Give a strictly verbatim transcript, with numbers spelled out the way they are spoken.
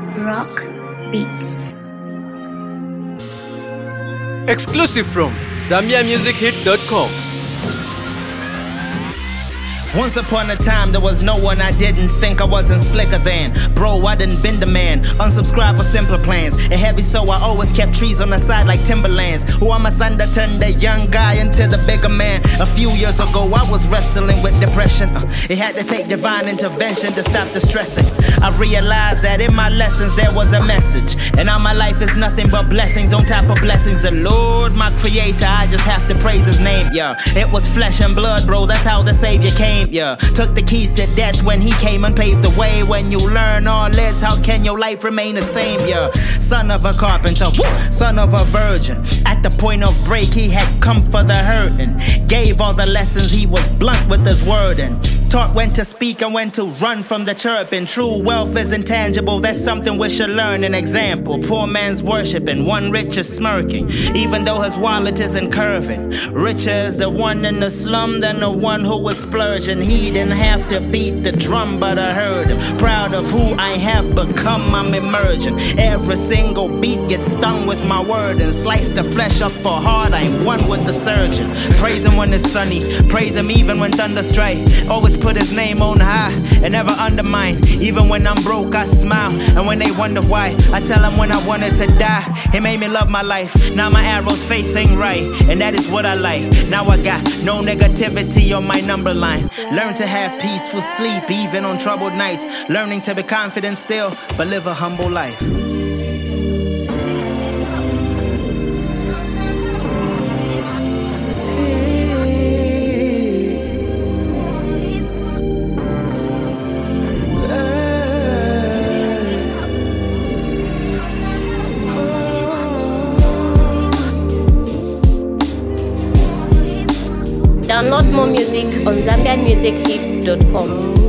Rock Beats. Exclusive from Zambia Music Hits dot com. Once upon a time, there was no one I didn't think I wasn't slicker than. Bro, I done been the man. Unsubscribe for simpler plans. And heavy, so I always kept trees on the side like timberlands. Who I'm a son that turned the young guy into the bigger man. A few years ago, I was wrestling with depression. Uh, it had to take divine intervention to stop the stressing. I realized that in my lessons there was a message. And now my life is nothing but blessings on top of blessings. The Lord, my creator, I just have to praise his name, yeah. It was flesh and blood, bro, that's how the Savior came. Yeah, took the keys to death when he came and paved the way. When you learn all this, how can your life remain the same? Yeah, son of a carpenter, woo, son of a virgin. At the point of break, he had come for the hurting. Gave all the lessons, he was blunt with his wording. Taught when to speak and when to run from the chirping. True wealth is intangible, that's something we should learn. An example, poor man's worshiping, one rich is smirking, even though his wallet isn't curving. Richer is the one in the slum than the one who was splurging. He didn't have to beat the drum, but I heard him. Proud of who I have become, I'm emerging. Every single beat gets stung with my word and slice the flesh up for hard. I'm one with the surgeon. Praise him when it's sunny, praise him even when thunder strike. Always put his name on high and never undermine. Even when I'm broke, I smile, and when they wonder why, I tell them when I wanted to die. He made me love my life. Now my arrow's face ain't right, and that is what I like. Now I got no negativity on my number line. Learn to have peaceful sleep even on troubled nights. Learning to be confident still, but live a humble life. Download more music on Zambian Music Hits dot com.